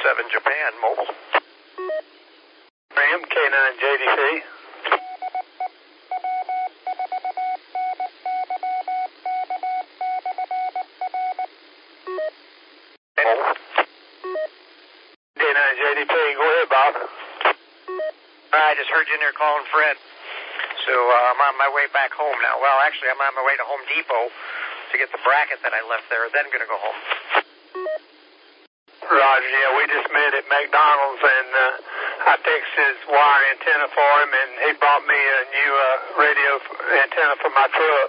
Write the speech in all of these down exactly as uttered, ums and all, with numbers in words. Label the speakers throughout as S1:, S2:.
S1: seven Japan Mobile.
S2: Ram, K nine J D P. K nine J D P, go ahead, Bob.
S1: I just heard you in there calling Fred. So uh, I'm on my way back home now. Well, actually, I'm on my way to Home Depot to get the bracket that I left there, then going to go home.
S2: Roger, yeah, we just met at McDonald's, and uh, I fixed his wire antenna for him, and he bought me a new uh, radio antenna for my truck.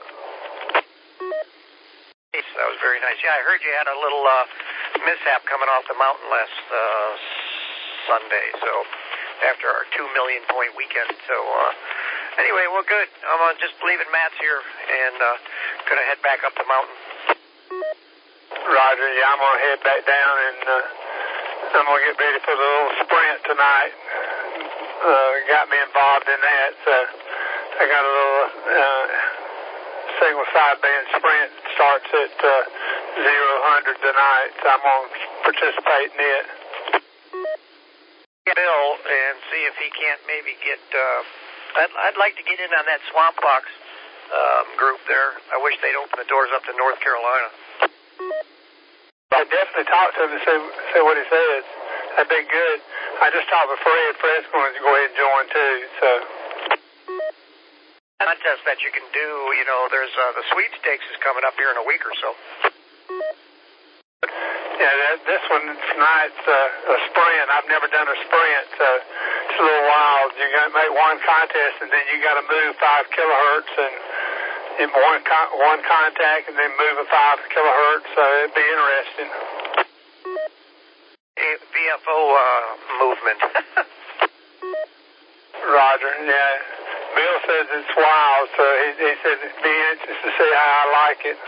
S1: That was very nice. Yeah, I heard you had a little uh, mishap coming off the mountain last uh, Sunday, so after our two million point weekend. So uh, anyway, well, good. I'm uh, just leaving Matt's here and uh, going to head back up the mountain.
S2: Roger, yeah, I'm going to head back down, and uh, I'm going to get ready for the little sprint tonight. Uh, got me involved in that, so I got a little uh, single sideband sprint. Starts at uh, zero hundred tonight, so I'm going to participate in it.
S1: Bill, and see if he can't maybe get, uh, I'd, I'd like to get in on that Swamp Fox um, group there. I wish they'd open the doors up to North Carolina.
S2: I definitely talked to him and see, see what he says. That'd be good. I just talked with Fred. Fred's going to go ahead and join too, so.
S1: Contest that you can do, you know, there's uh, the sweepstakes is coming up here in a week or so.
S2: Yeah, that, this one tonight's uh, a sprint. I've never done a sprint, so it's a little wild. You got to make one contest, and then you got to move five kilohertz and in one con one contact, and then move a five kilohertz. So it'd be interesting.
S1: V F O uh, movement.
S2: Roger. Yeah. Bill says it's wild, so he, he says it'd be interesting to see how I like it.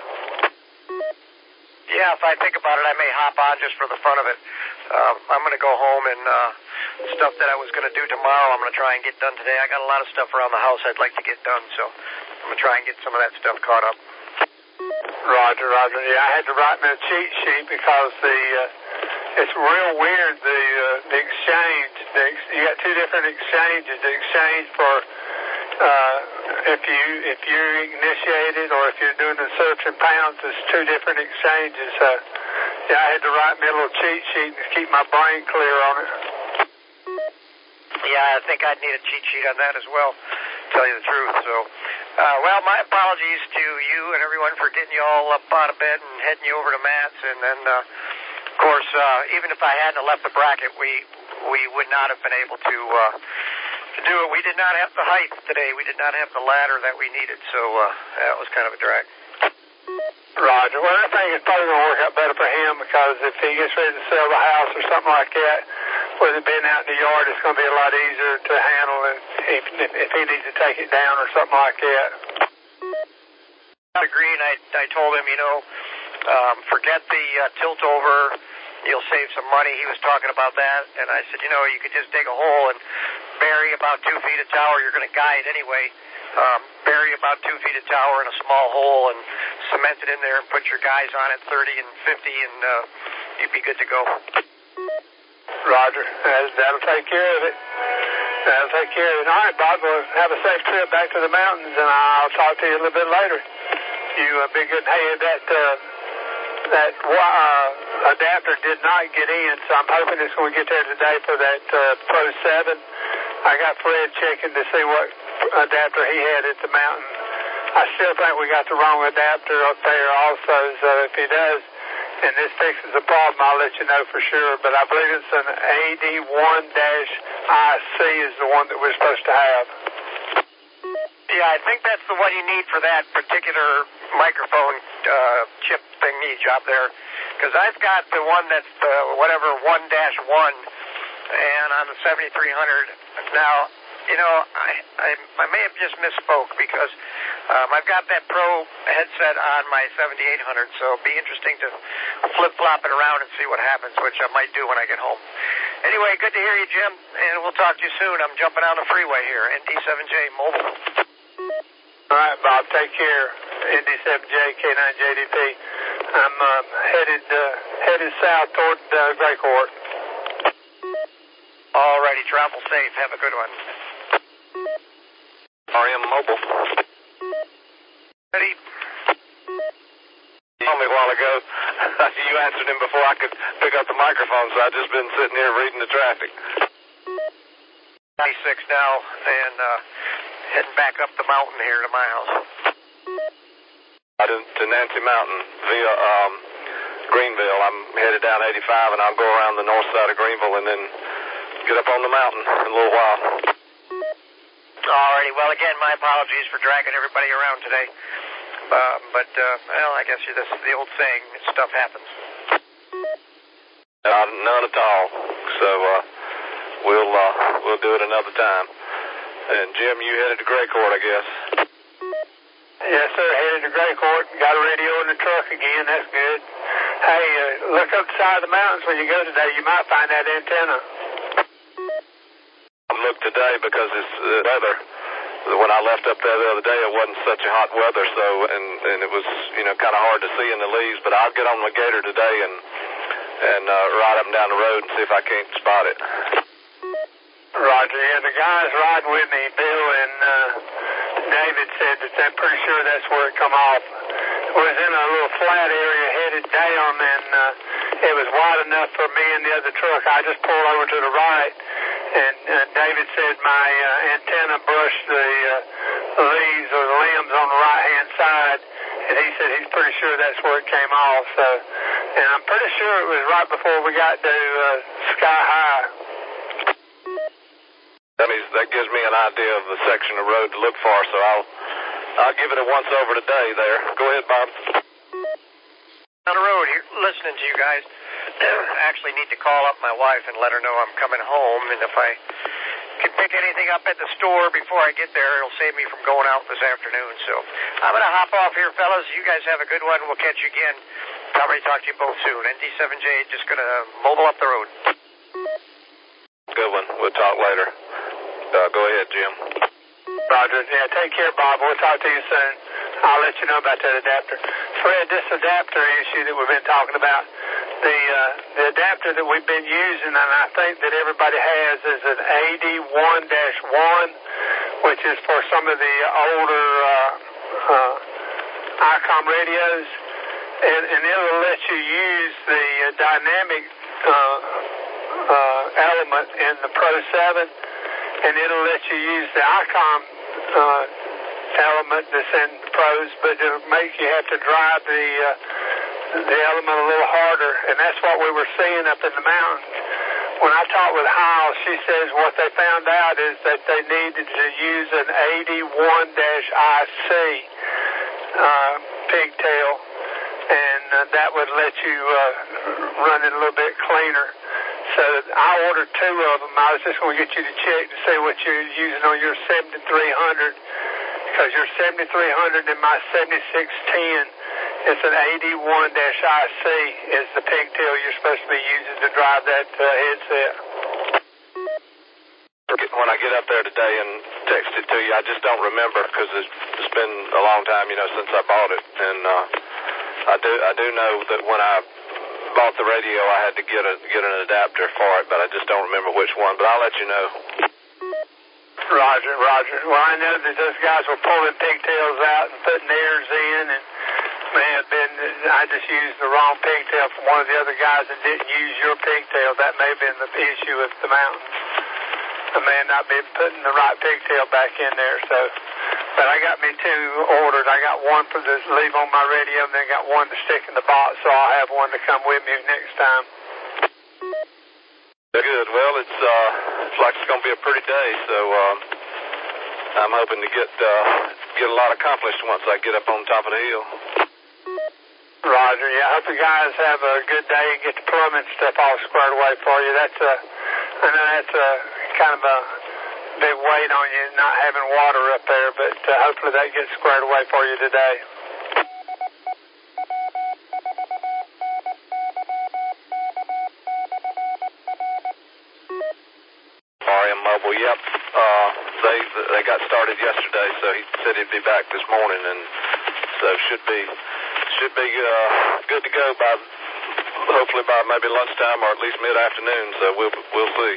S1: Yeah, if I think about it, I may hop on just for the fun of it. Um, I'm going to go home and uh, stuff that I was going to do tomorrow, I'm going to try and get done today. I got a lot of stuff around the house I'd like to get done, so I'm going to try and get some of that stuff caught up.
S2: Roger, Roger. Yeah, I had to write me a cheat sheet because the uh, it's real weird, the uh, the exchange. The ex you got two different exchanges. The exchange for uh, if you if you initiated or if you're doing the search in pounds, it's two different exchanges. So yeah, I had to write me a little cheat sheet to keep my brain clear on it.
S1: Yeah, I think I'd need a cheat sheet on that as well, to tell you the truth. So, uh, well, my apologies to you and everyone for getting you all up out of bed and heading you over to Matt's. And then, uh, of course, uh, even if I hadn't left the bracket, we we would not have been able to uh, to do it. We did not have the height today. We did not have the ladder that we needed, so uh, that was kind of a drag.
S2: Roger. Well, I think it's probably going to work out better for him because if he gets ready to sell the house or something like that, with it being out in the yard, it's going to be a lot easier to handle if, if, if he needs to take it down or something like that.
S1: I agree, and I, I told him, you know, um, forget the uh, tilt over, you'll save some money. He was talking about that, and I said, you know, you could just dig a hole and bury about two feet of tower. You're going to guide anyway. Um, bury about two feet of tower in a small hole and cement it in there and put your guys on it thirty and fifty, and uh, you'd be good to go.
S2: Roger. That, that'll take care of it. That'll take care of it. All right, Bob, well, have a safe trip back to the mountains, and I'll talk to you a little bit later. You uh, be good. Hey, that uh, that uh, adapter did not get in, so I'm hoping it's going to get there today for that uh, Pro seven. I got Fred checking to see what adapter he had at the mountain. I still think we got the wrong adapter up there also, so if he does, and this fixes the problem, I'll let you know for sure. But I believe it's an A D one I C is the one that we're supposed to have.
S1: Yeah, I think that's the one you need for that particular microphone uh, chip thingy job there. Because I've got the one that's the whatever one dash one, and on the seventy-three hundred. Now, you know, I, I I may have just misspoke because um, I've got that Pro headset on my seventy-eight hundred, so it'll be interesting to flip-flop it around and see what happens, which I might do when I get home. Anyway, good to hear you, Jim, and we'll talk to you soon. I'm jumping on the freeway here, N D seven J Mobile.
S2: All right, Bob, take care. N D seven J, K nine J D P. I'm uh, headed, uh, headed south toward uh, Gray Court.
S1: All righty, travel safe. Have a good one.
S3: R M Mobile.
S1: Ready?
S3: You told me a while ago, you answered him before I could pick up the microphone, so I've just been sitting here reading the traffic.
S1: ninety-six now, and uh, heading back up the mountain here to my house.
S3: To, to Nancy Mountain via um, Greenville. I'm headed down eighty-five, and I'll go around the north side of Greenville and then get up on the mountain in a little while.
S1: Alrighty, well, again, my apologies for dragging everybody around today. Uh, but, uh, well, I guess this is the old saying, stuff happens.
S3: Uh, none at all. So uh, we'll uh, we'll do it another time. And, Jim, you headed to Gray Court, I guess.
S2: Yes, sir, headed to Gray Court. Got a radio in the truck again. That's good. Hey, uh, look up the side of the mountains when you go today. You might find that antenna.
S3: I looked today because it's uh, weather. When I left up there the other day, it wasn't such a hot weather, so and, and it was, you know, kind of hard to see in the leaves. But I'll get on my gator today and and uh, ride up and down the road and see if I can't spot it.
S2: Roger. Yeah, the guys riding with me, Bill and uh, David, said that they're pretty sure that's where it come off. It was in a little flat area headed down, and uh, it was wide enough for me and the other truck. I just pulled over to the right, and uh, David said my uh, antenna brushed the uh, leaves or the limbs on the right-hand side, and he said he's pretty sure that's where it came off. So, and I'm pretty sure it was right before we got to uh, Sky High.
S3: That means that gives me an idea of the section of road to look for, so I'll I'll give it a once over today there. Go ahead, Bob.
S1: On the road here, listening to you guys. I actually need to call up my wife and let her know I'm coming home, and if I can pick anything up at the store before I get there, it'll save me from going out this afternoon. So I'm going to hop off here, fellas. You guys have a good one. We'll catch you again. Probably talk to you both soon. N D seven J just going to mobile up the road.
S3: Good one. We'll talk later. Uh, go ahead, Jim.
S2: Roger. Yeah, take care, Bob. We'll talk to you soon. I'll let you know about that adapter. Fred, this adapter issue that we've been talking about, the uh, the adapter that we've been using, and I think that everybody has, is an A D one dash one, which is for some of the older uh, uh, I COM radios, and, and it'll let you use the uh, dynamic uh, uh, element in the Pro seven, and it'll let you use the I COM uh, element that's in the Pros, but it'll make you have to drive the uh, the element a little harder, and that's what we were seeing up in the mountains. When I talked with Hyle, she says what they found out is that they needed to use an A D one dash I C uh, pigtail, and uh, that would let you uh, run it a little bit cleaner. So I ordered two of them. I was just going to get you to check to see what you're using on your seventy-three hundred, because your seventy-three hundred and my seventy-six ten, it's an A D one dash I C is the pigtail you're supposed to be using to drive that uh, headset.
S3: When I get up there today and text it to you, I just don't remember because it's, it's been a long time, you know, since I bought it. And uh, I do I do know that when I bought the radio, I had to get a get an adapter for it, but I just don't remember which one. But I'll let you know.
S2: Roger, Roger. Well, I know that those guys were pulling pigtails out and putting theirs in, and may have been, I just used the wrong pigtail from one of the other guys and didn't use your pigtail. That may have been the issue with the mountains. I may have not been putting the right pigtail back in there, so. But I got me two ordered. I got one for the leave on my radio, and then got one to stick in the box, so I'll have one to come with me next time.
S3: Good. Well, it's uh, it's like it's going to be a pretty day, so um, I'm hoping to get uh, get a lot accomplished once I get up on top of the hill.
S2: Roger. Yeah, I hope you guys have a good day and get the plumbing stuff all squared away for you. That's a, I know that's a kind of a big weight on you not having water up there, but uh, hopefully that gets squared away for you today.
S3: R M Mobile, yep. Uh, they they got started yesterday, so he said he'd be back this morning, and so should be should be uh, good to go by hopefully by maybe lunchtime or at least mid-afternoon, so we'll we'll see.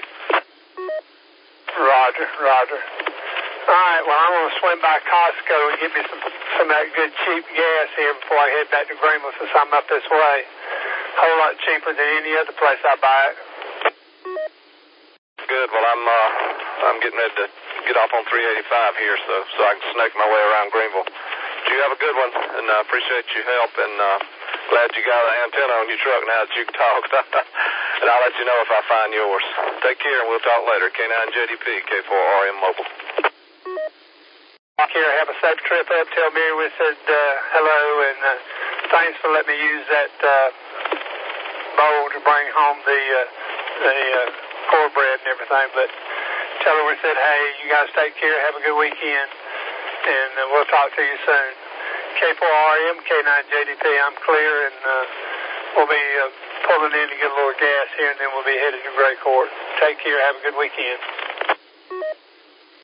S2: Roger, roger. All right, well, I'm going to swing by Costco and get me some, some of that good cheap gas here before I head back to Greenville since I'm up this way. A whole lot cheaper than any other place I buy it.
S3: Good. Well, I'm uh, I'm getting ready to get off on three eighty-five here, so so I can snake my way around Greenville. You have a good one, and I uh, appreciate your help, and uh, glad you got an antenna on your truck now that you can talk. And I'll let you know if I find yours. Take care, and we'll talk later. K nine J D P, K four R M Mobile.
S2: Take care. Have a safe trip up. Tell Mary we said uh, hello, and uh, thanks for letting me use that uh, bowl to bring home the uh, the uh, cornbread and everything. But tell her we said, hey, you guys take care. Have a good weekend, and uh, we'll talk to you soon. K four R M, K nine J D P, I'm clear, and uh, we'll be uh, pulling in to get a little gas here, and then we'll be headed to Gray Court. Take care. Have a good weekend.